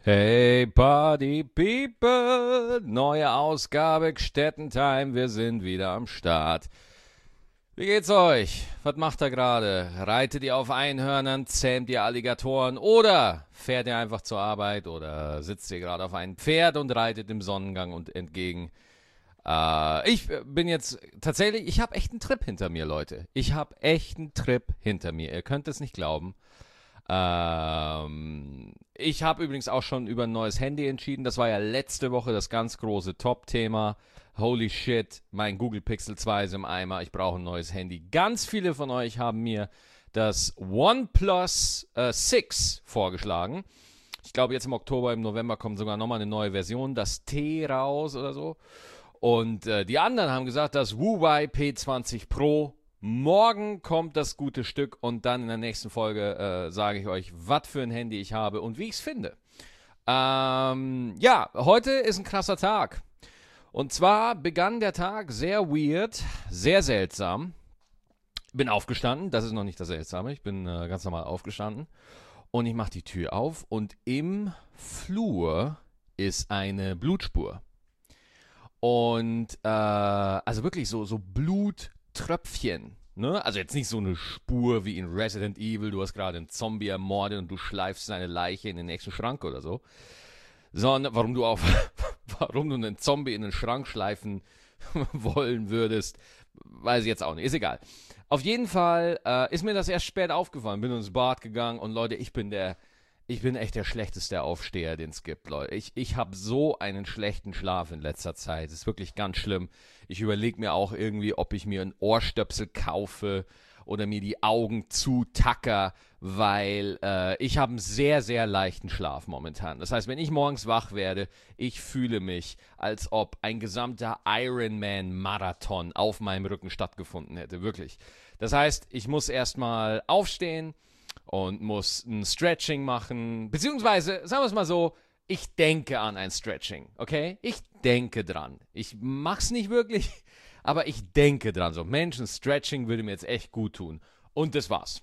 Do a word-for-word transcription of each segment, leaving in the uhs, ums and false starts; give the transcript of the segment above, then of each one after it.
Hey Party People, neue Ausgabe Gstettentime, wir sind wieder am Start. Wie geht's euch? Was macht ihr gerade? Reitet ihr auf Einhörnern, zähmt ihr Alligatoren oder fährt ihr einfach zur Arbeit oder sitzt ihr gerade auf einem Pferd und reitet im Sonnengang und entgegen? Äh, ich bin jetzt tatsächlich, ich habe echt einen Trip hinter mir, Leute. Ich habe echt einen Trip hinter mir. Ihr könnt es nicht glauben. Ähm, ich habe übrigens auch schon über ein neues Handy entschieden. Das war ja letzte Woche das ganz große Top-Thema. Holy shit, mein Google Pixel zwei ist im Eimer. Ich brauche ein neues Handy. Ganz viele von euch haben mir das OnePlus äh, sechs vorgeschlagen. Ich glaube, jetzt im Oktober, im November kommt sogar nochmal eine neue Version, das T raus oder so. Und äh, die anderen haben gesagt, das Huawei P zwanzig Pro. Morgen kommt das gute Stück und dann in der nächsten Folge äh, sage ich euch, was für ein Handy ich habe und wie ich es finde. Ähm, ja, heute ist ein krasser Tag. Und zwar begann der Tag sehr weird, sehr seltsam. Bin aufgestanden, das ist noch nicht das Seltsame, ich bin äh, ganz normal aufgestanden. Und ich mache die Tür auf und im Flur ist eine Blutspur. Und äh, also wirklich so, so Bluttröpfchen. Ne? Also jetzt nicht so eine Spur wie in Resident Evil, du hast gerade einen Zombie ermordet und du schleifst seine Leiche in den nächsten Schrank oder so. Sondern warum du auf warum du einen Zombie in den Schrank schleifen wollen würdest, weiß ich jetzt auch nicht. Ist egal. Auf jeden Fall äh, ist mir das erst spät aufgefallen. Bin ins Bad gegangen und Leute, ich bin der Ich bin echt der schlechteste Aufsteher, den es gibt, Leute. Ich, ich habe so einen schlechten Schlaf in letzter Zeit. Das ist wirklich ganz schlimm. Ich überlege mir auch irgendwie, ob ich mir ein Ohrstöpsel kaufe oder mir die Augen zutacker, weil äh, ich habe einen sehr, sehr leichten Schlaf momentan. Das heißt, wenn ich morgens wach werde, ich fühle mich, als ob ein gesamter Ironman-Marathon auf meinem Rücken stattgefunden hätte. Wirklich. Das heißt, ich muss erstmal aufstehen und muss ein Stretching machen, beziehungsweise, sagen wir es mal so, ich denke an ein Stretching, okay? Ich denke dran. Ich mach's nicht wirklich, aber ich denke dran. So, Mensch, ein Stretching würde mir jetzt echt gut tun. Und das war's.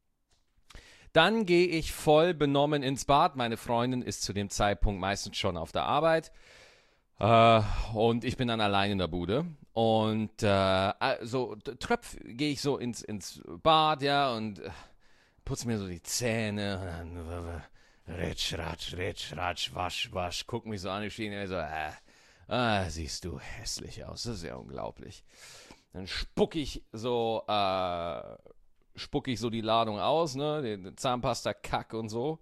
Dann gehe ich voll benommen ins Bad. Meine Freundin ist zu dem Zeitpunkt meistens schon auf der Arbeit. Äh, und ich bin dann allein in der Bude. Und äh, so tröpf gehe ich so ins, ins Bad, ja, und äh, putze mir so die Zähne und dann ritsch, ratsch, ritsch, ratsch, wasch, wasch, guck mich so an, ich stehe so, äh, ah, siehst du hässlich aus, das ist ja unglaublich. Dann spuck ich so, äh, spuck ich so die Ladung aus, ne, den Zahnpasta, Kack und so.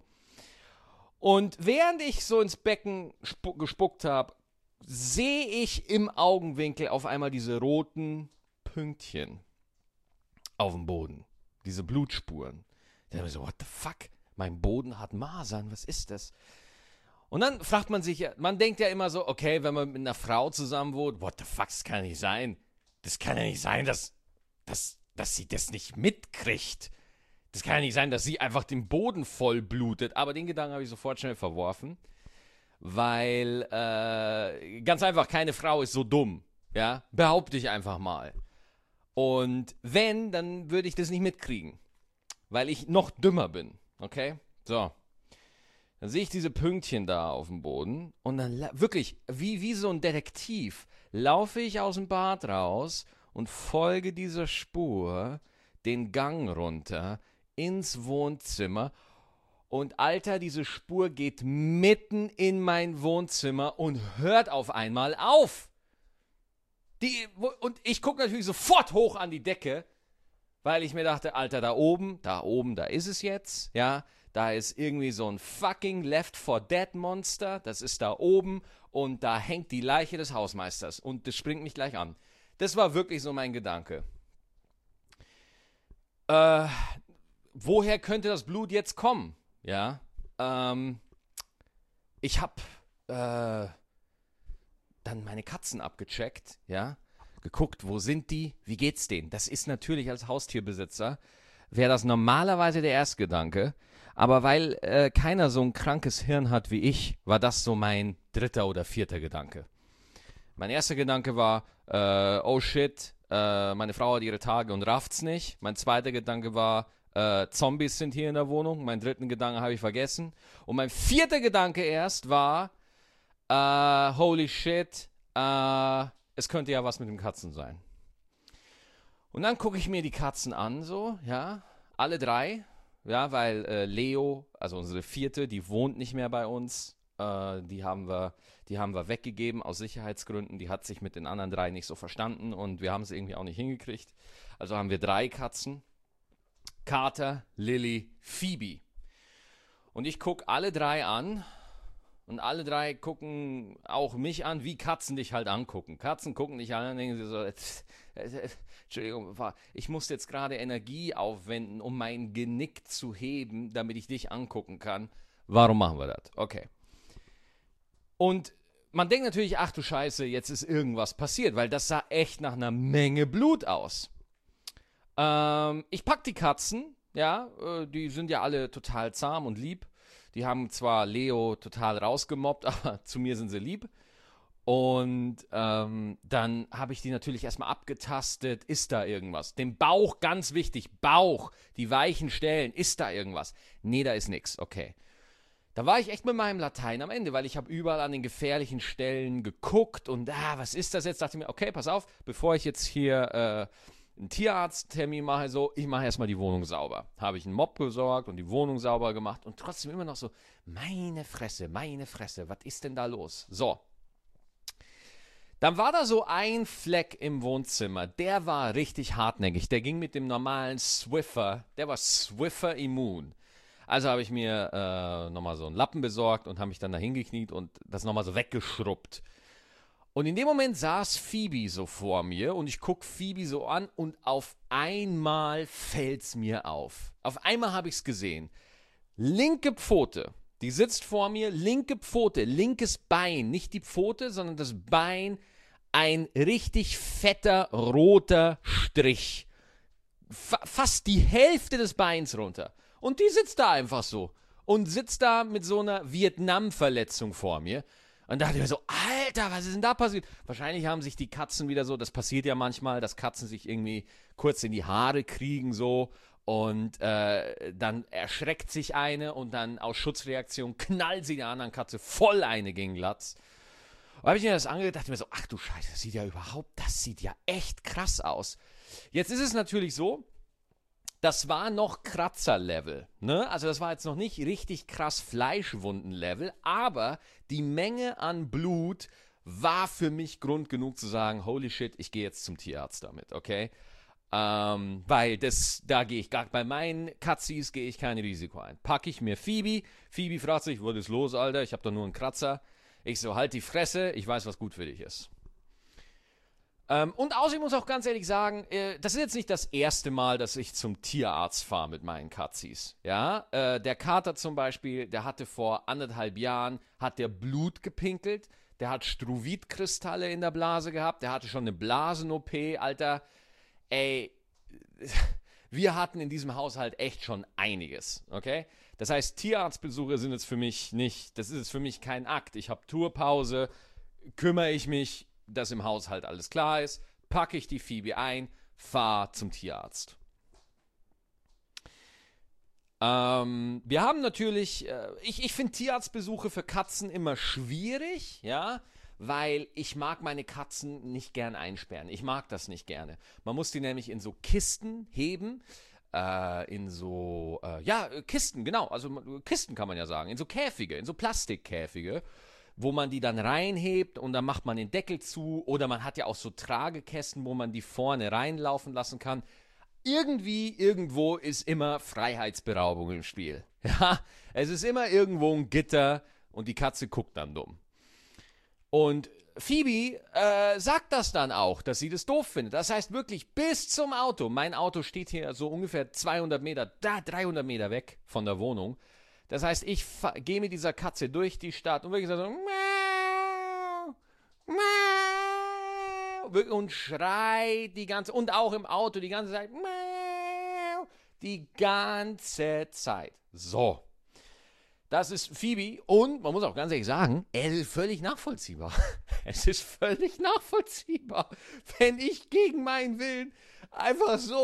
Und während ich so ins Becken spuck, gespuckt habe, sehe ich im Augenwinkel auf einmal diese roten Pünktchen auf dem Boden, diese Blutspuren. Da habe ich so, what the fuck? Mein Boden hat Masern, was ist das? Und dann fragt man sich, man denkt ja immer so, okay, wenn man mit einer Frau zusammen wohnt, what the fuck, das kann ja nicht sein. Das kann ja nicht sein, dass, dass, dass sie das nicht mitkriegt. Das kann ja nicht sein, dass sie einfach den Boden voll blutet. Aber den Gedanken habe ich sofort schnell verworfen, weil äh, ganz einfach, keine Frau ist so dumm. Ja, behaupte ich einfach mal. Und wenn, dann würde ich das nicht mitkriegen. Weil ich noch dümmer bin, okay? So. Dann sehe ich diese Pünktchen da auf dem Boden und dann wirklich, wie, wie so ein Detektiv, laufe ich aus dem Bad raus und folge dieser Spur den Gang runter ins Wohnzimmer. Und Alter, diese Spur geht mitten in mein Wohnzimmer und hört auf einmal auf. Die, und ich gucke natürlich sofort hoch an die Decke, weil ich mir dachte, Alter, da oben, da oben, da ist es jetzt, ja, da ist irgendwie so ein fucking Left four Dead Monster, das ist da oben und da hängt die Leiche des Hausmeisters und das springt mich gleich an. Das war wirklich so mein Gedanke. Äh, woher könnte das Blut jetzt kommen? Ja, ähm, ich hab, äh, dann meine Katzen abgecheckt, ja, geguckt, wo sind die, wie geht's denen? Das ist natürlich als Haustierbesitzer, wäre das normalerweise der erste Gedanke, aber weil äh, keiner so ein krankes Hirn hat wie ich, war das so mein dritter oder vierter Gedanke. Mein erster Gedanke war, äh, oh shit, äh, meine Frau hat ihre Tage und rafft's nicht. Mein zweiter Gedanke war, Äh, Zombies sind hier in der Wohnung. Meinen dritten Gedanken habe ich vergessen. Und mein vierter Gedanke erst war, äh, holy shit, äh, es könnte ja was mit den Katzen sein. Und dann gucke ich mir die Katzen an, so, ja, alle drei, ja, weil äh, Leo, also unsere vierte, die wohnt nicht mehr bei uns. Äh, die haben wir, die haben wir weggegeben aus Sicherheitsgründen. Die hat sich mit den anderen drei nicht so verstanden und wir haben es irgendwie auch nicht hingekriegt. Also haben wir drei Katzen. Carter, Lily, Phoebe. Und ich gucke alle drei an und alle drei gucken auch mich an, wie Katzen dich halt angucken. Katzen gucken dich an und denken sie so, äh, äh, Entschuldigung, ich muss jetzt gerade Energie aufwenden, um mein Genick zu heben, damit ich dich angucken kann. Warum machen wir das? Okay. Und man denkt natürlich, ach du Scheiße, jetzt ist irgendwas passiert, weil das sah echt nach einer Menge Blut aus. Ähm, ich pack die Katzen, ja, äh, die sind ja alle total zahm und lieb. Die haben zwar Leo total rausgemobbt, aber zu mir sind sie lieb. Und ähm, dann habe ich die natürlich erstmal abgetastet. Ist da irgendwas? Den Bauch, ganz wichtig, Bauch, die weichen Stellen, ist da irgendwas? Nee, da ist nichts, okay. Da war ich echt mit meinem Latein am Ende, weil ich habe überall an den gefährlichen Stellen geguckt und ah, was ist das jetzt? Dachte ich mir, okay, pass auf, bevor ich jetzt hier äh, einen Tierarzttermin mache, so, ich mache erstmal die Wohnung sauber. Habe ich einen Mob besorgt und die Wohnung sauber gemacht und trotzdem immer noch so, meine Fresse, meine Fresse, was ist denn da los? So. Dann war da so ein Fleck im Wohnzimmer, der war richtig hartnäckig. Der ging mit dem normalen Swiffer, der war Swiffer immun. Also habe ich mir äh, nochmal so einen Lappen besorgt und habe mich dann da hingekniet und das nochmal so weggeschrubbt. Und in dem Moment saß Phoebe so vor mir und ich gucke Phoebe so an und auf einmal fällt's mir auf. Auf einmal habe ich's gesehen. Linke Pfote. Die sitzt vor mir, linke Pfote, linkes Bein, nicht die Pfote, sondern das Bein, ein richtig fetter roter Strich. Fa- fast die Hälfte des Beins runter. Und die sitzt da einfach so und sitzt da mit so einer Vietnam-Verletzung vor mir. Und da dachte ich mir so, Alter, was ist denn da passiert? Wahrscheinlich haben sich die Katzen wieder so, das passiert ja manchmal, dass Katzen sich irgendwie kurz in die Haare kriegen so. Und äh, dann erschreckt sich eine und dann aus Schutzreaktion knallt sie der anderen Katze voll eine gegen Latz. Und habe ich mir das angehört, dachte mir so, ach du Scheiße, das sieht ja überhaupt, das sieht ja echt krass aus. Jetzt ist es natürlich so, das war noch Kratzer-Level, ne? Also das war jetzt noch nicht richtig krass Fleischwunden-Level, aber die Menge an Blut war für mich Grund genug zu sagen, holy shit, ich gehe jetzt zum Tierarzt damit, okay? Ähm, weil das, da gehe ich gar, bei meinen Katzis gehe ich kein Risiko ein. Packe ich mir Phoebe, Phoebe fragt sich, was ist los, Alter, ich habe doch nur einen Kratzer. Ich so, halt die Fresse, ich weiß, was gut für dich ist. Ähm, und außerdem muss ich auch ganz ehrlich sagen, äh, das ist jetzt nicht das erste Mal, dass ich zum Tierarzt fahre mit meinen Katzis. Ja, äh, der Kater zum Beispiel, der hatte vor anderthalb Jahren, hat der Blut gepinkelt, der hat Struvit-Kristalle in der Blase gehabt, der hatte schon eine Blasen-O P, Alter. Ey, wir hatten in diesem Haushalt echt schon einiges, okay? Das heißt, Tierarztbesuche sind jetzt für mich nicht, das ist jetzt für mich kein Akt. Ich habe Tourpause, kümmere ich mich, dass im Haushalt alles klar ist, packe ich die Phoebe ein, fahre zum Tierarzt. Ähm, wir haben natürlich, äh, ich, ich finde Tierarztbesuche für Katzen immer schwierig, ja, weil ich mag meine Katzen nicht gern einsperren. Ich mag das nicht gerne. Man muss die nämlich in so Kisten heben, äh, in so, äh, ja, Kisten, genau, also Kisten kann man ja sagen, in so Käfige, in so Plastikkäfige, wo man die dann reinhebt und dann macht man den Deckel zu oder man hat ja auch so Tragekästen, wo man die vorne reinlaufen lassen kann. Irgendwie, irgendwo ist immer Freiheitsberaubung im Spiel. Ja, es ist immer irgendwo ein Gitter und die Katze guckt dann dumm. Und Phoebe äh, sagt das dann auch, dass sie das doof findet. Das heißt wirklich bis zum Auto. Mein Auto steht hier so ungefähr zweihundert Meter, da dreihundert Meter weg von der Wohnung. Das heißt, ich gehe mit dieser Katze durch die Stadt und wirklich so miau, miau, und schreit die ganze, und auch im Auto die ganze Zeit, miau, die ganze Zeit. So. Das ist Phoebe und man muss auch ganz ehrlich sagen, es ist völlig nachvollziehbar. Es ist völlig nachvollziehbar, wenn ich gegen meinen Willen einfach so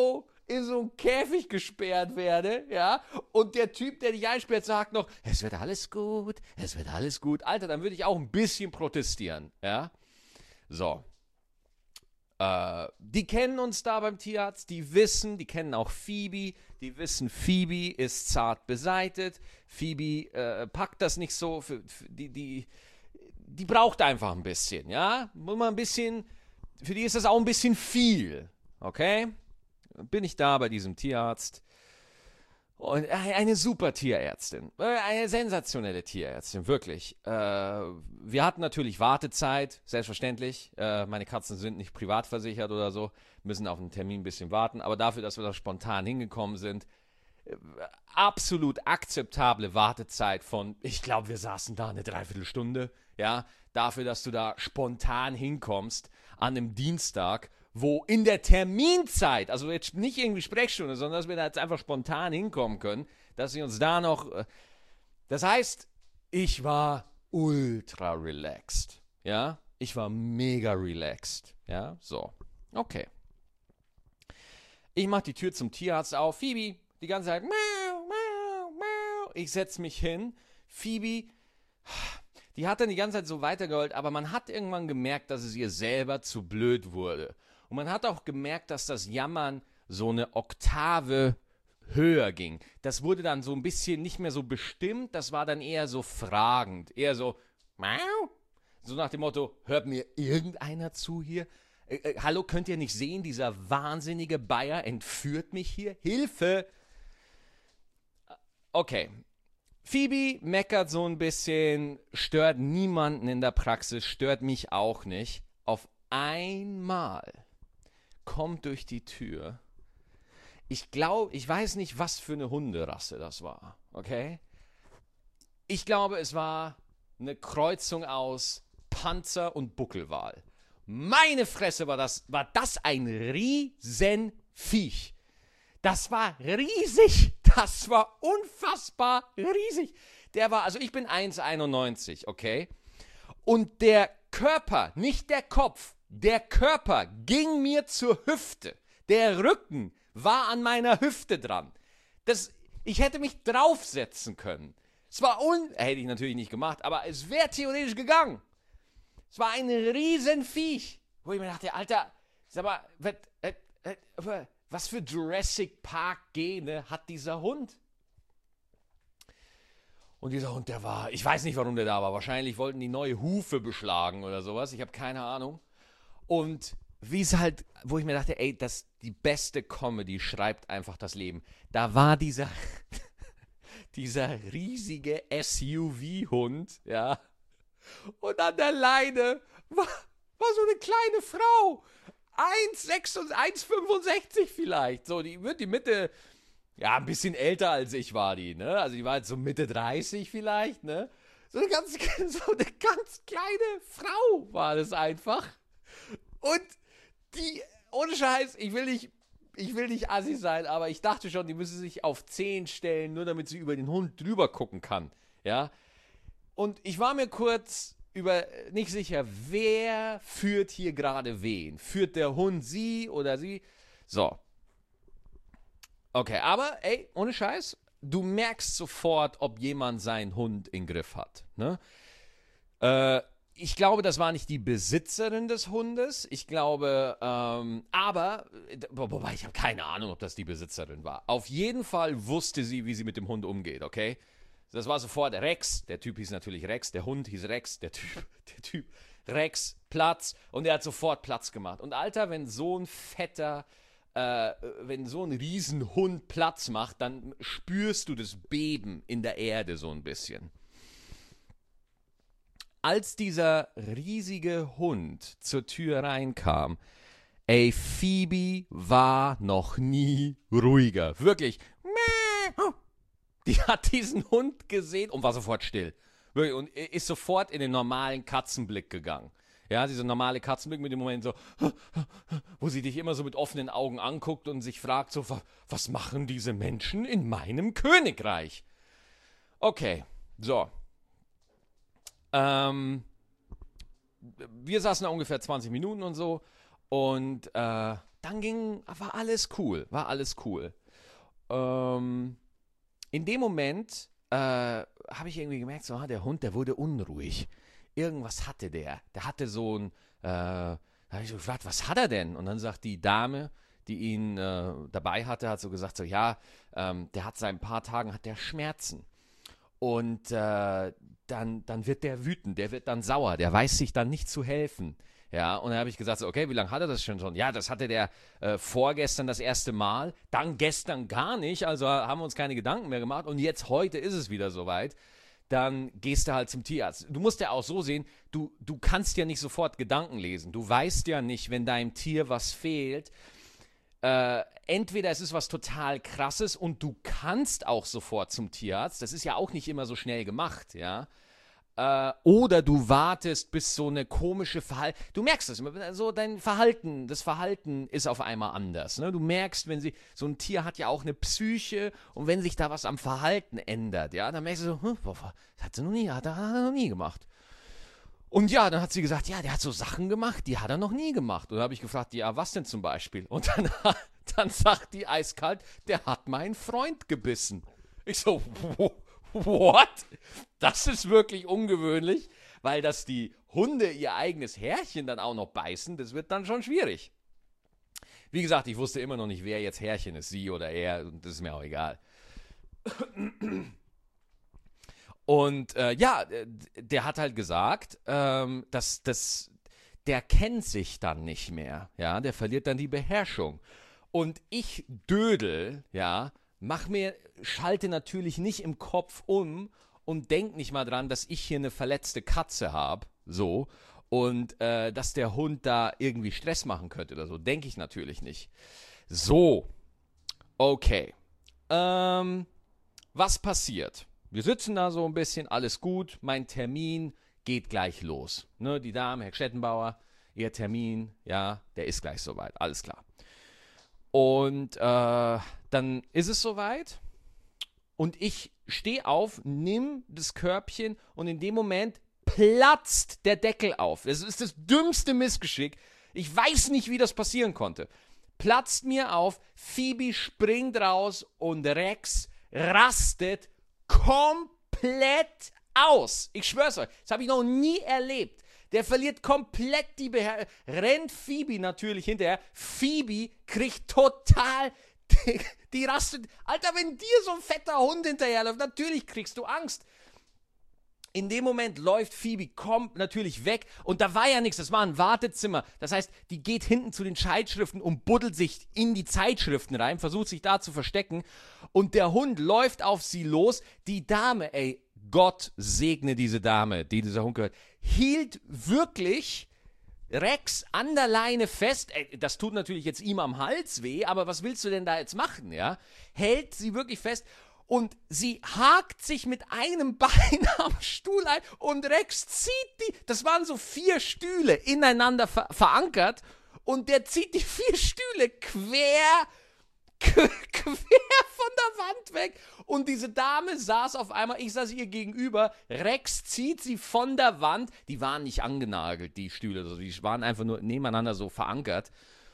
in so einen Käfig gesperrt werde, ja, und der Typ, der dich einsperrt, sagt noch, es wird alles gut, es wird alles gut. Alter, dann würde ich auch ein bisschen protestieren, ja. So. Äh, die kennen uns da beim Tierarzt, die wissen, die kennen auch Phoebe, die wissen, Phoebe ist zart beseitet, Phoebe äh, packt das nicht so, für, für die, die, die braucht einfach ein bisschen, ja, muss man ein bisschen, für die ist das auch ein bisschen viel, okay, bin ich da bei diesem Tierarzt und eine super Tierärztin, eine sensationelle Tierärztin, wirklich. Äh, wir hatten natürlich Wartezeit, selbstverständlich. Äh, meine Katzen sind nicht privat versichert oder so, müssen auf einen Termin ein bisschen warten. Aber dafür, dass wir da spontan hingekommen sind, äh, absolut akzeptable Wartezeit von, ich glaube, wir saßen da eine Dreiviertelstunde. Ja, dafür, dass du da spontan hinkommst an einem Dienstag, wo in der Terminzeit, also jetzt nicht irgendwie Sprechstunde, sondern dass wir da jetzt einfach spontan hinkommen können, dass wir uns da noch, das heißt, ich war ultra relaxed, ja, ich war mega relaxed, ja, so, okay. Ich mach die Tür zum Tierarzt auf, Phoebe, die ganze Zeit, miau, miau, miau. Ich setz mich hin, Phoebe, die hat dann die ganze Zeit so weitergeheult, aber man hat irgendwann gemerkt, dass es ihr selber zu blöd wurde. Und man hat auch gemerkt, dass das Jammern so eine Oktave höher ging. Das wurde dann so ein bisschen nicht mehr so bestimmt, das war dann eher so fragend. Eher so, so nach dem Motto, hört mir irgendeiner zu hier? Äh, äh, hallo, könnt ihr nicht sehen, dieser wahnsinnige Bayer entführt mich hier? Hilfe! Okay. Phoebe meckert so ein bisschen, stört niemanden in der Praxis, stört mich auch nicht. Auf einmal kommt durch die Tür. Ich glaube, ich weiß nicht, was für eine Hunderasse das war, okay? Ich glaube, es war eine Kreuzung aus Panzer und Buckelwal. Meine Fresse, war das, war das ein Riesenviech. Das war riesig. Das war unfassbar riesig. Der war, also ich bin eins Komma einundneunzig, okay? Und der Körper, nicht der Kopf, der Körper ging mir zur Hüfte. Der Rücken war an meiner Hüfte dran. Das, ich hätte mich draufsetzen können. Es war un... Hätte ich natürlich nicht gemacht, aber es wäre theoretisch gegangen. Es war ein Riesenviech. Wo ich mir dachte, Alter, sag mal, was, äh, äh, was für Jurassic Park-Gene hat dieser Hund? Und dieser Hund, der war... Ich weiß nicht, warum der da war. Wahrscheinlich wollten die neue Hufe beschlagen oder sowas. Ich habe keine Ahnung. Und wie es halt, wo ich mir dachte, ey, das, die beste Comedy schreibt einfach das Leben. Da war dieser, dieser riesige S U V-Hund, ja. Und an der Leine war, war so eine kleine Frau. eins Komma fünfundsechzig vielleicht. So, die wird die Mitte, ja, ein bisschen älter als ich war die, ne? Also die war jetzt so Mitte dreißig vielleicht, ne? So eine ganz, so eine ganz kleine Frau war das einfach. Und die, ohne Scheiß, ich will nicht, ich will nicht assi sein, aber ich dachte schon, die müsse sich auf zehn stellen, nur damit sie über den Hund drüber gucken kann, ja. Und ich war mir kurz über, nicht sicher, wer führt hier gerade wen? Führt der Hund sie oder sie? So. Okay, aber, ey, ohne Scheiß, du merkst sofort, ob jemand seinen Hund im Griff hat, ne? Äh, Ich glaube, das war nicht die Besitzerin des Hundes. Ich glaube, ähm, aber, wobei ich habe keine Ahnung, ob das die Besitzerin war. Auf jeden Fall wusste sie, wie sie mit dem Hund umgeht, okay? Das war sofort Rex. Der Typ hieß natürlich Rex. Der Hund hieß Rex. Der Typ, der Typ Rex, Platz. Und er hat sofort Platz gemacht. Und Alter, wenn so ein fetter, äh, wenn so ein Riesenhund Platz macht, dann spürst du das Beben in der Erde so ein bisschen. Als dieser riesige Hund zur Tür reinkam, ey, Phoebe war noch nie ruhiger. Wirklich. Die hat diesen Hund gesehen und war sofort still. Wirklich, und ist sofort in den normalen Katzenblick gegangen. Ja, dieser normale Katzenblick mit dem Moment so, wo sie dich immer so mit offenen Augen anguckt und sich fragt so, was machen diese Menschen in meinem Königreich? Okay, so. Ähm, wir saßen da ungefähr zwanzig Minuten und so und äh, dann ging, war alles cool, war alles cool. Ähm, in dem Moment äh, habe ich irgendwie gemerkt, so, ah, der Hund, der wurde unruhig. Irgendwas hatte der. Der hatte so ein, äh, da habe ich so gefragt, was hat er denn? Und dann sagt die Dame, die ihn äh, dabei hatte, hat so gesagt, so, ja, ähm, der hat seit ein paar Tagen, hat der Schmerzen. Und äh, dann, dann wird der wütend, der wird dann sauer, der weiß sich dann nicht zu helfen. Ja, und dann habe ich gesagt, so, okay, wie lange hat er das schon schon? Ja, das hatte der äh, vorgestern das erste Mal, dann gestern gar nicht, also haben wir uns keine Gedanken mehr gemacht und jetzt heute ist es wieder soweit. Dann gehst du halt zum Tierarzt. Du musst ja auch so sehen, du, du kannst ja nicht sofort Gedanken lesen. Du weißt ja nicht, wenn deinem Tier was fehlt, äh, entweder es ist was total Krasses und du kannst auch sofort zum Tierarzt, das ist ja auch nicht immer so schnell gemacht, ja, äh, oder du wartest, bis so eine komische Verhalten, du merkst es, so dein Verhalten, das Verhalten ist auf einmal anders, ne? Du merkst, wenn sie, so ein Tier hat ja auch eine Psyche und wenn sich da was am Verhalten ändert, ja, dann merkst du so, hm, boah, das hat sie noch nie, hat er, hat er noch nie gemacht. Und ja, dann hat sie gesagt, ja, der hat so Sachen gemacht, die hat er noch nie gemacht. Und dann habe ich gefragt, ja, was denn zum Beispiel? Und dann, dann sagt die eiskalt, der hat meinen Freund gebissen. Ich so, what? Das ist wirklich ungewöhnlich, weil dass die Hunde ihr eigenes Herrchen dann auch noch beißen, das wird dann schon schwierig. Wie gesagt, ich wusste immer noch nicht, wer jetzt Herrchen ist, sie oder er, und das ist mir auch egal. Und äh, ja, der hat halt gesagt, ähm, dass, dass der kennt sich dann nicht mehr, ja, der verliert dann die Beherrschung. Und ich Dödel, ja, mach mir, schalte natürlich nicht im Kopf um und denk nicht mal dran, dass ich hier eine verletzte Katze habe, so, und äh, dass der Hund da irgendwie Stress machen könnte oder so, denke ich natürlich nicht. So, okay, ähm, was passiert? Wir sitzen da so ein bisschen, alles gut, mein Termin geht gleich los. Ne, die Dame, Herr Stettenbauer, ihr Termin, ja, der ist gleich soweit, alles klar. Und äh, dann ist es soweit und ich stehe auf, nimm das Körbchen und in dem Moment platzt der Deckel auf. Das ist das dümmste Missgeschick. Ich weiß nicht, wie das passieren konnte. Platzt mir auf, Phoebe springt raus und Rex rastet komplett aus. Ich schwör's euch, das habe ich noch nie erlebt. Der verliert komplett die Beherrschung. Rennt Phoebe natürlich hinterher. Phoebe kriegt total die, die rastet. Alter, wenn dir so ein fetter Hund hinterherläuft, natürlich kriegst du Angst. In dem Moment läuft Phoebe, kommt natürlich weg und da war ja nichts, das war ein Wartezimmer. Das heißt, die geht hinten zu den Zeitschriften und buddelt sich in die Zeitschriften rein, versucht sich da zu verstecken und der Hund läuft auf sie los. Die Dame, ey, Gott segne diese Dame, die dieser Hund gehört, hielt wirklich Rex an der Leine fest. Ey, das tut natürlich jetzt ihm am Hals weh, aber was willst du denn da jetzt machen, ja? Hält sie wirklich fest. Und sie hakt sich mit einem Bein am Stuhl ein und Rex zieht die, das waren so vier Stühle ineinander ver- verankert und der zieht die vier Stühle quer, quer von der Wand weg und diese Dame saß auf einmal, ich saß ihr gegenüber, Rex zieht sie von der Wand, die waren nicht angenagelt, die Stühle, also die waren einfach nur nebeneinander so verankert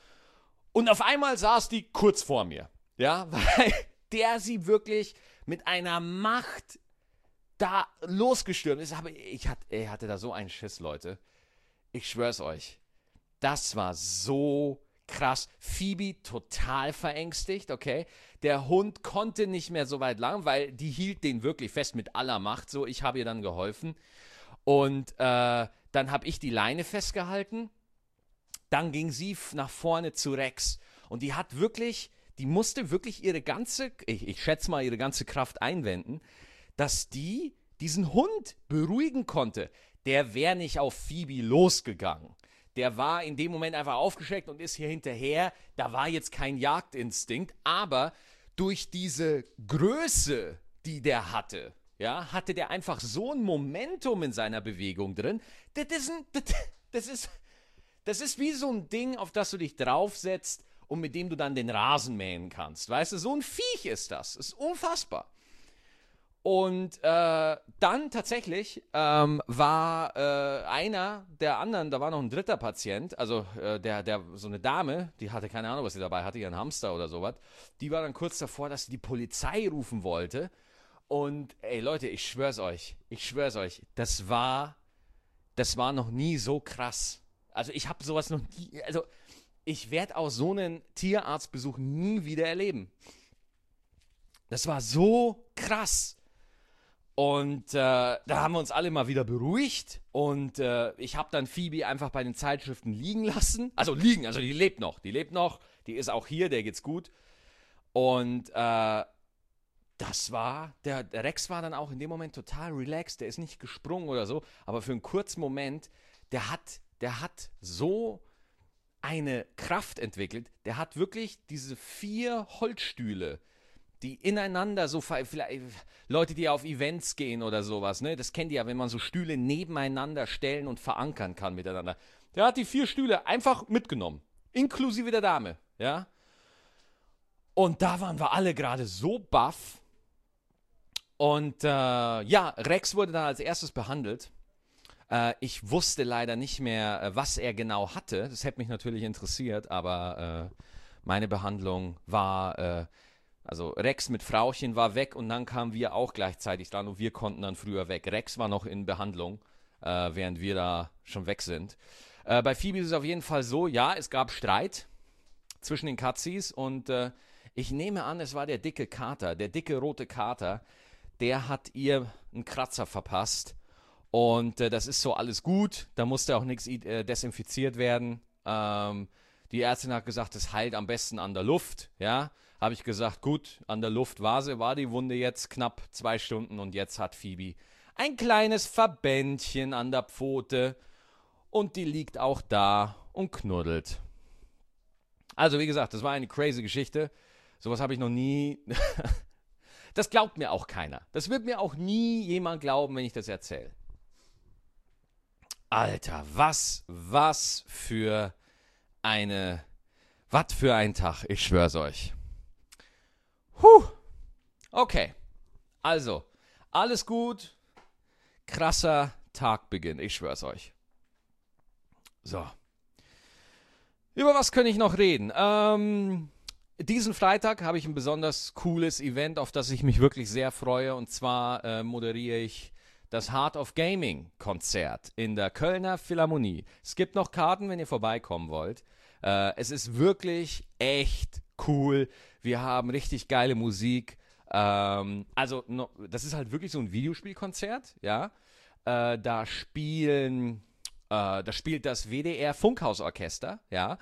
und auf einmal saß die kurz vor mir, ja, weil der sie wirklich mit einer Macht da losgestürmt ist. Aber ich hatte, ich hatte da so einen Schiss, Leute. Ich schwör's euch. Das war so krass. Phoebe total verängstigt, okay? Der Hund konnte nicht mehr so weit lang, weil die hielt den wirklich fest mit aller Macht. So, ich habe ihr dann geholfen. Und äh, dann habe ich die Leine festgehalten. Dann ging sie nach vorne zu Rex. Und die hat wirklich... Die musste wirklich ihre ganze, ich, ich schätze mal, ihre ganze Kraft einwenden, dass die diesen Hund beruhigen konnte. Der wäre nicht auf Phoebe losgegangen. Der war in dem Moment einfach aufgeschreckt und ist hier hinterher. Da war jetzt kein Jagdinstinkt, aber durch diese Größe, die der hatte, ja, hatte der einfach so ein Momentum in seiner Bewegung drin. Das ist, ein, das, das ist, das ist wie so ein Ding, auf das du dich draufsetzt, und mit dem du dann den Rasen mähen kannst. Weißt du, so ein Viech ist das. Das ist unfassbar. Und äh, dann tatsächlich ähm, war äh, einer der anderen, da war noch ein dritter Patient, also äh, der, der, so eine Dame, die hatte keine Ahnung, was sie dabei hatte, ihren Hamster oder sowas, die war dann kurz davor, dass sie die Polizei rufen wollte. Und ey Leute, ich schwör's euch, ich schwör's euch, das war, das war noch nie so krass. Also ich habe sowas noch nie, also ich werde auch so einen Tierarztbesuch nie wieder erleben. Das war so krass. Und äh, da haben wir uns alle mal wieder beruhigt und äh, ich habe dann Phoebe einfach bei den Zeitschriften liegen lassen. Also liegen, also die lebt noch, die lebt noch, die ist auch hier, der geht's gut. Und äh, das war, der, der Rex war dann auch in dem Moment total relaxed, der ist nicht gesprungen oder so, aber für einen kurzen Moment, der hat, der hat so eine Kraft entwickelt, der hat wirklich diese vier Holzstühle, die ineinander so, vielleicht Leute, die auf Events gehen oder sowas, ne, das kennt ihr ja, wenn man so Stühle nebeneinander stellen und verankern kann miteinander. Der hat die vier Stühle einfach mitgenommen, inklusive der Dame, ja. Und da waren wir alle gerade so baff. Und äh, ja, Rex wurde dann als erstes behandelt. Äh, ich wusste leider nicht mehr, äh, was er genau hatte. Das hätte mich natürlich interessiert, aber äh, meine Behandlung war... Äh, Also Rex mit Frauchen war weg und dann kamen wir auch gleichzeitig dran und wir konnten dann früher weg. Rex war noch in Behandlung, äh, während wir da schon weg sind. Äh, bei Phoebe ist es auf jeden Fall so, ja, es gab Streit zwischen den Katzis und äh, ich nehme an, es war der dicke Kater, der dicke rote Kater, der hat ihr einen Kratzer verpasst und äh, das ist so alles gut, da musste auch nichts äh, desinfiziert werden. Ähm, die Ärztin hat gesagt, es heilt am besten an der Luft, ja. Habe ich gesagt, gut, an der Luft war sie, war die Wunde jetzt knapp zwei Stunden und jetzt hat Phoebe ein kleines Verbändchen an der Pfote und die liegt auch da und knuddelt. Also wie gesagt, das war eine crazy Geschichte. Sowas habe ich noch nie... Das glaubt mir auch keiner. Das wird mir auch nie jemand glauben, wenn ich das erzähle. Alter, was, was für eine... Was für ein Tag, ich schwör's euch. Puh. Okay. Also, alles gut. Krasser Tagbeginn, ich schwör's euch. So. Über was kann ich noch reden? Ähm, diesen Freitag habe ich ein besonders cooles Event, auf das ich mich wirklich sehr freue. Und zwar äh, moderiere ich das Heart of Gaming Konzert in der Kölner Philharmonie. Es gibt noch Karten, wenn ihr vorbeikommen wollt. Äh, es ist wirklich echt cool. Wir haben richtig geile Musik. Ähm, also, no, das ist halt wirklich so ein Videospielkonzert, ja. Äh, da spielen, äh, da spielt das W D R Funkhausorchester, ja.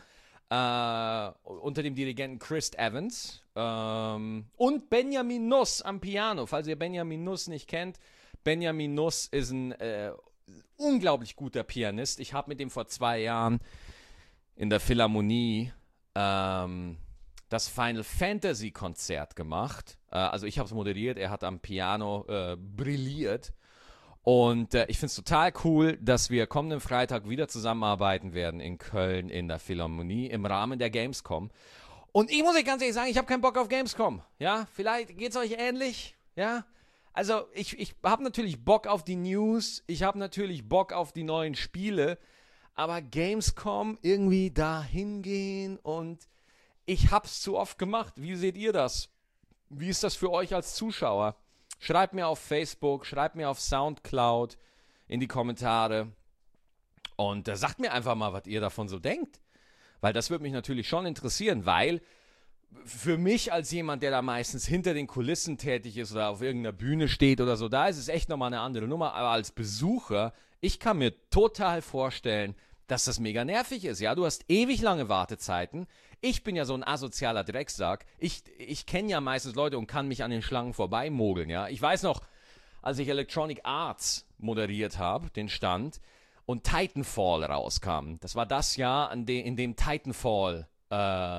Äh, unter dem Dirigenten Chris Evans. Ähm, und Benjamin Nuss am Piano. Falls ihr Benjamin Nuss nicht kennt, Benjamin Nuss ist ein äh, unglaublich guter Pianist. Ich habe mit dem vor zwei Jahren in der Philharmonie ähm, das Final Fantasy Konzert gemacht. Äh, also ich habe es moderiert, er hat am Piano äh, brilliert. Und äh, ich finde es total cool, dass wir kommenden Freitag wieder zusammenarbeiten werden in Köln in der Philharmonie im Rahmen der Gamescom. Und ich muss euch ganz ehrlich sagen, ich habe keinen Bock auf Gamescom. Ja, vielleicht geht es euch ähnlich. Ja, also ich, ich habe natürlich Bock auf die News. Ich habe natürlich Bock auf die neuen Spiele. Aber Gamescom irgendwie da hingehen und ich hab's zu oft gemacht. Wie seht ihr das? Wie ist das für euch als Zuschauer? Schreibt mir auf Facebook, schreibt mir auf Soundcloud in die Kommentare und äh, sagt mir einfach mal, was ihr davon so denkt. Weil das würde mich natürlich schon interessieren, weil für mich als jemand, der da meistens hinter den Kulissen tätig ist oder auf irgendeiner Bühne steht oder so, da ist es echt nochmal eine andere Nummer. Aber als Besucher, ich kann mir total vorstellen, dass das mega nervig ist. Ja, du hast ewig lange Wartezeiten. Ich bin ja so ein asozialer Drecksack. Ich, ich kenne ja meistens Leute und kann mich an den Schlangen vorbeimogeln. Ja, ich weiß noch, als ich Electronic Arts moderiert habe, den Stand, und Titanfall rauskam. Das war das Jahr, an de, in dem Titanfall äh,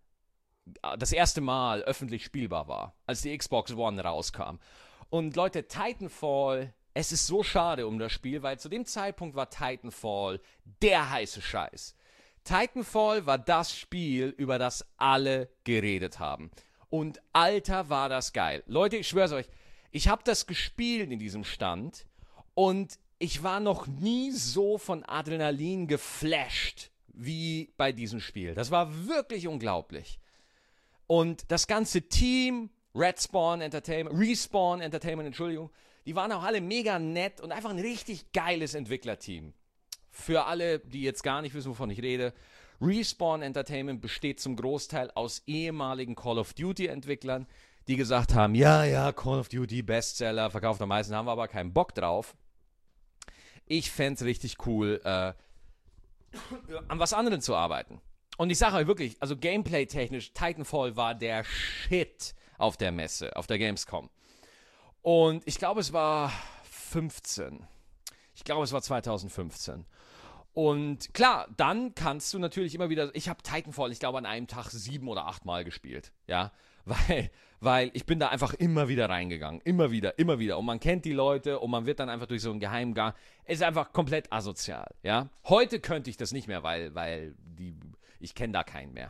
das erste Mal öffentlich spielbar war, als die Xbox One rauskam. Und Leute, Titanfall, es ist so schade um das Spiel, weil zu dem Zeitpunkt war Titanfall der heiße Scheiß. Titanfall war das Spiel, über das alle geredet haben. Und Alter, war das geil. Leute, ich schwör's euch, Ich habe das gespielt in diesem Stand und ich war noch nie so von Adrenalin geflasht wie bei diesem Spiel. Das war wirklich unglaublich. Und das ganze Team, Redspawn Entertainment, Respawn Entertainment, Entschuldigung, die waren auch alle mega nett und einfach ein richtig geiles Entwicklerteam. Für alle, die jetzt gar nicht wissen, wovon ich rede, Respawn Entertainment besteht zum Großteil aus ehemaligen Call of Duty Entwicklern, die gesagt haben, ja, ja, Call of Duty, Bestseller, verkauft am meisten, haben wir aber keinen Bock drauf. Ich fände es richtig cool, äh, an was anderem zu arbeiten. Und ich sage euch wirklich, also Gameplay-technisch, Titanfall war der Shit auf der Messe, auf der Gamescom. Und ich glaube, es war fünfzehn. Ich glaube, es war zwanzig fünfzehn. Und klar, dann kannst du natürlich immer wieder, ich habe Titanfall, ich glaube, an einem Tag sieben oder acht Mal gespielt, ja, weil, weil ich bin da einfach immer wieder reingegangen, immer wieder, immer wieder. Und man kennt die Leute und man wird dann einfach durch so einen Geheimgang, es ist einfach komplett asozial, ja. Heute könnte ich das nicht mehr, weil, weil die, ich kenne da keinen mehr.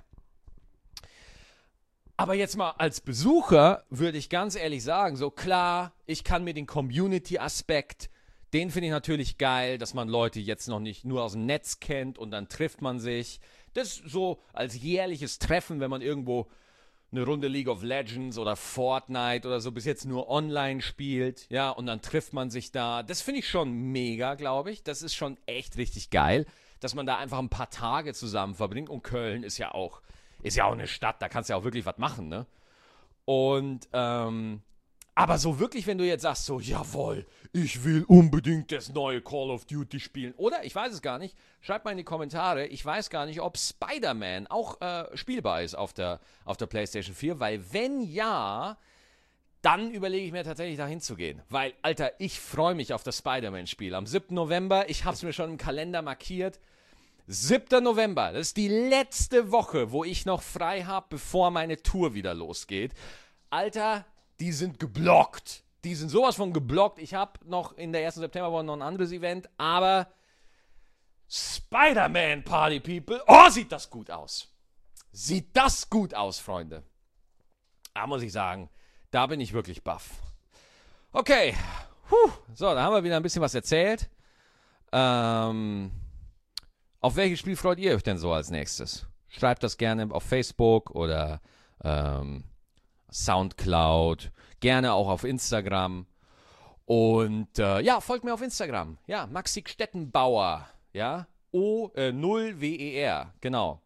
Aber jetzt mal als Besucher würde ich ganz ehrlich sagen, so klar, ich kann mir den Community-Aspekt, den finde ich natürlich geil, dass man Leute jetzt noch nicht nur aus dem Netz kennt und dann trifft man sich. Das ist so als jährliches Treffen, wenn man irgendwo eine Runde League of Legends oder Fortnite oder so bis jetzt nur online spielt, ja, und dann trifft man sich da. Das finde ich schon mega, glaube ich. Das ist schon echt richtig geil, dass man da einfach ein paar Tage zusammen verbringt. Und Köln ist ja auch, ist ja auch eine Stadt, da kannst du ja auch wirklich was machen, ne? Und, ähm, aber so wirklich, wenn du jetzt sagst, so, jawohl, ich will unbedingt das neue Call of Duty spielen. Oder, ich weiß es gar nicht, schreibt mal in die Kommentare, ich weiß gar nicht, ob Spider-Man auch äh, spielbar ist auf der, auf der PlayStation vier, weil wenn ja, dann überlege ich mir tatsächlich dahin zu gehen. Weil, Alter, ich freue mich auf das Spider-Man-Spiel. Am siebten November, ich habe es mir schon im Kalender markiert, siebter November, das ist die letzte Woche, wo ich noch frei habe, bevor meine Tour wieder losgeht. Alter, die sind geblockt. Die sind sowas von geblockt. Ich habe noch in der ersten Septemberwoche noch ein anderes Event, aber Spider-Man Party People, oh, sieht das gut aus. Sieht das gut aus, Freunde. Da muss ich sagen, da bin ich wirklich baff. Okay, Puh. So, da haben wir wieder ein bisschen was erzählt. Ähm, auf welches Spiel freut ihr euch denn so als nächstes? Schreibt das gerne auf Facebook oder ähm, Soundcloud, gerne auch auf Instagram. Und äh, ja, folgt mir auf Instagram. Ja, Maxi Stettenbauer. Ja, O null W E R. Genau.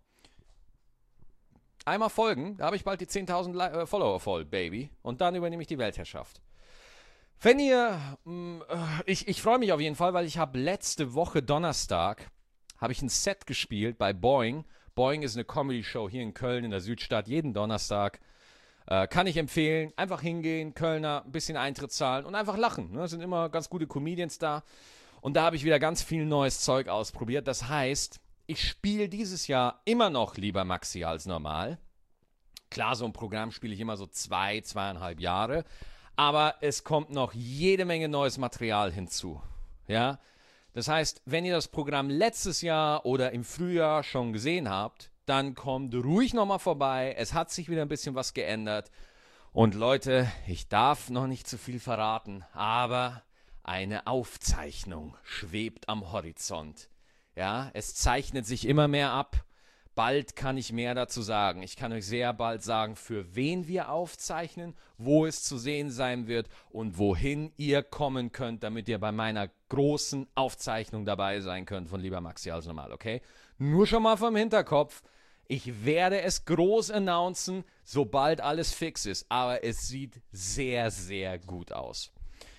Einmal folgen, da habe ich bald die zehntausend äh, Follower voll, Baby. Und dann übernehme ich die Weltherrschaft. Wenn ihr, mh, ich, ich freue mich auf jeden Fall, weil ich habe letzte Woche Donnerstag, habe ich ein Set gespielt bei Boing. Boing ist eine Comedy-Show hier in Köln in der Südstadt, jeden Donnerstag. Äh, kann ich empfehlen, einfach hingehen, Kölner, ein bisschen Eintritt zahlen und einfach lachen. Ne? Es sind immer ganz gute Comedians da. Und da habe ich wieder ganz viel neues Zeug ausprobiert. Das heißt, ich spiele dieses Jahr immer noch lieber Maxi als normal. Klar, so ein Programm spiele ich immer so zwei, zweieinhalb Jahre. Aber es kommt noch jede Menge neues Material hinzu. Ja? Das heißt, wenn ihr das Programm letztes Jahr oder im Frühjahr schon gesehen habt, dann kommt ruhig nochmal vorbei. Es hat sich wieder ein bisschen was geändert. Und Leute, ich darf noch nicht zu viel verraten, aber eine Aufzeichnung schwebt am Horizont. Ja, es zeichnet sich immer mehr ab. Bald kann ich mehr dazu sagen. Ich kann euch sehr bald sagen, für wen wir aufzeichnen, wo es zu sehen sein wird und wohin ihr kommen könnt, damit ihr bei meiner großen Aufzeichnung dabei sein könnt von Lieber Maxi als normal, okay? Nur schon mal vom Hinterkopf. Ich werde es groß announcen, sobald alles fix ist. Aber es sieht sehr, sehr gut aus.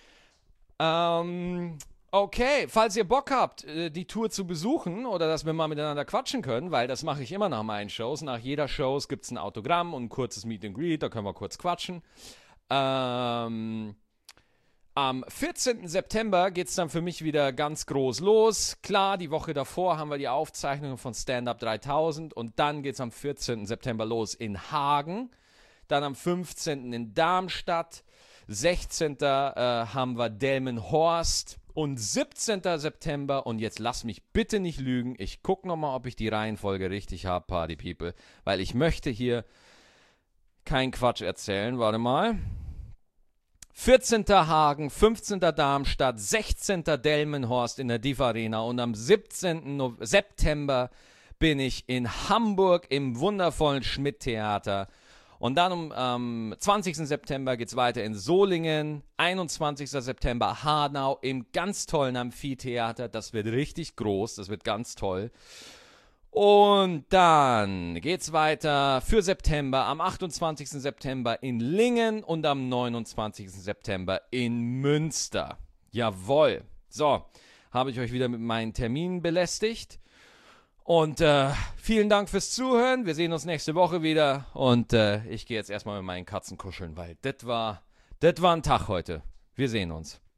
Ähm, okay, falls ihr Bock habt, die Tour zu besuchen oder dass wir mal miteinander quatschen können, weil das mache ich immer nach meinen Shows. Nach jeder Show gibt es ein Autogramm und ein kurzes Meet and Greet, da können wir kurz quatschen. Ähm, am vierzehnten September geht es dann für mich wieder ganz groß los. Klar, die Woche davor haben wir die Aufzeichnungen von Stand-Up dreitausend und dann geht es am vierzehnten September los in Hagen, dann am fünfzehnten in Darmstadt, sechzehnten Äh, haben wir Delmenhorst und siebzehnten September, und jetzt lass mich bitte nicht lügen, ich gucke nochmal, ob ich die Reihenfolge richtig habe, Party People, weil ich möchte hier keinen Quatsch erzählen, warte mal. vierzehnter Hagen, fünfzehnter Darmstadt, sechzehnter Delmenhorst in der Div Arena und am siebzehnten No- September bin ich in Hamburg im wundervollen Schmidt-Theater. Und dann am ähm, zwanzigsten September geht es weiter in Solingen, einundzwanzigsten September Hanau im ganz tollen Amphitheater. Das wird richtig groß, das wird ganz toll. Und dann geht's weiter für September am achtundzwanzigsten September in Lingen und am neunundzwanzigsten September in Münster. Jawohl. So, habe ich euch wieder mit meinen Terminen belästigt. Und äh, vielen Dank fürs Zuhören. Wir sehen uns nächste Woche wieder. Und äh, ich gehe jetzt erstmal mit meinen Katzen kuscheln, weil das war, das war ein Tag heute. Wir sehen uns.